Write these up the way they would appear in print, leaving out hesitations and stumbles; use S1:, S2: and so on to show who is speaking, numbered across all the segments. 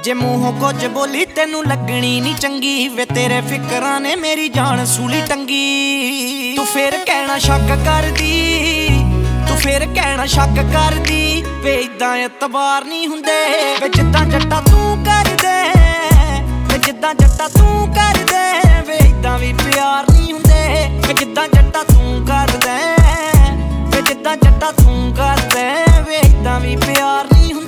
S1: जे मूहों कुछ बोली तेनू लगनी नहीं चंगी वे तेरे फिकरां ने मेरी जान सूली टंगी। तू फिर कहना शक कर दी, तू फिर कहना शक कर दी वे इदां एतबार नहीं हुंदे वे जिद्दां जट्टा तू कर दे, वे जिद्दां जट्टा तू कर दे वे इदां भी प्यार नहीं हुंदे वे जिद्दां जट्टा तू कर दे, वे जिद्दां जट्टा तू कर दे वे इदां भी प्यार नहीं हुंदे।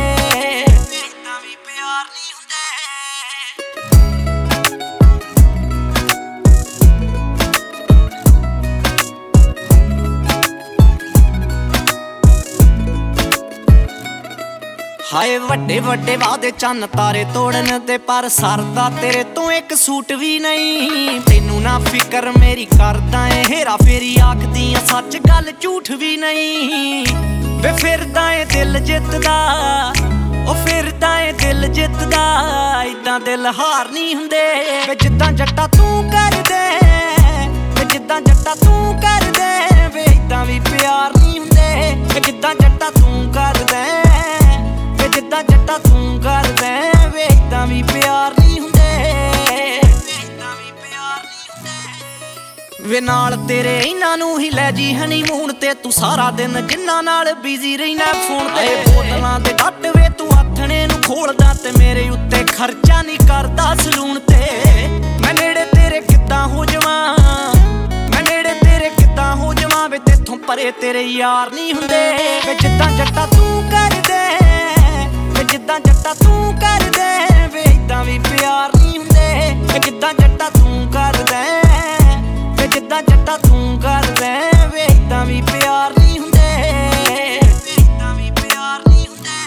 S1: हाय वड्डे वड्डे वादे चन्न तारे तोड़न दे पर सरदा तेरे तो एक सूट भी नहीं। तेनू ना फिकर मेरी करदा ऐ हेरा फेरी आखदियां सच गल झूठ भी नहीं। वे फिरदा ऐ दिल जितदा, ओ फिरदा ऐ दिल जितदा इदां दिल हार नहीं हुंदे वे जिद्दां जट्टा तू कर दे, वे जिद्दां जट्टा तू कर दे वे इदां भी प्यार नहीं हुंदे वे जिद्दां जट्टा तू कर दे, जिद्दां जट्टा तू कर दे वे इदां भी प्यार नहीं हुंदे, इदां भी प्यार नहीं हुंदे। वे नाल तेरे इन्हां नूं ही लै जी हनीमून ते तू सारा दिन जिन्हां नाल बिजी रहिना फोन ते। बोतलां दे डट वे तू आथणे नूं खोलदा ते मेरे उत्ते खर्चा नहीं करदा सलून ते। मैं नेड़े तेरे किद्दां हो जावां, मैं नेड़े तेरे किद्दां हो जावां वे तेथों परे तेरे यार नहीं हुंदे वे जिद्दां जट्टा तू कर दे, जिद्दां जट्टा तू कर दे वे इदां भी प्यार नहीं हुंदे वे जिद्दां जट्टा तू कर दे, वे जिद्दां जट्टा तू कर दे वे इदां भी प्यार नहीं हुंदे, इदां भी प्यार नहीं हुंदे।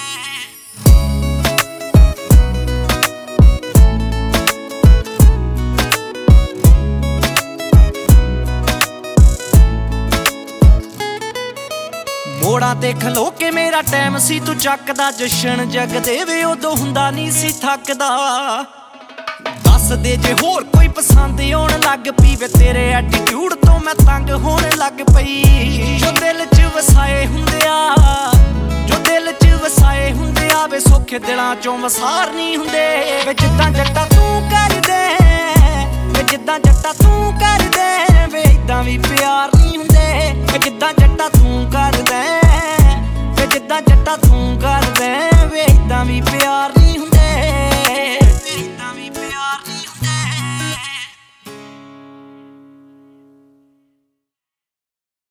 S1: मोड़ा ते खलो के मेरा टाइम सी तू चकदा जशन जगदे वे उदों हुंदा नहीं सी थकदा। दस दे जे होर कोई पसंद आउण लग पई वे तेरे एटीट्यूड तो मैं तंग होण लग पई। जो दिल च वसाए हुंदे आ, जो दिल च वसाए हुंदे आ वे सौखे दिलां चों वसार नहीं हुंदे वे जिद्दां जट्टा तू कर दे, वे जिद्दां जट्टा तू कर दे वे इदां भी प्यार नहीं हुंदे वे जिद्दां जट्टा तू कर दे, वे जिद्दां जट्टा तू कर दे वे इदां भी प्यार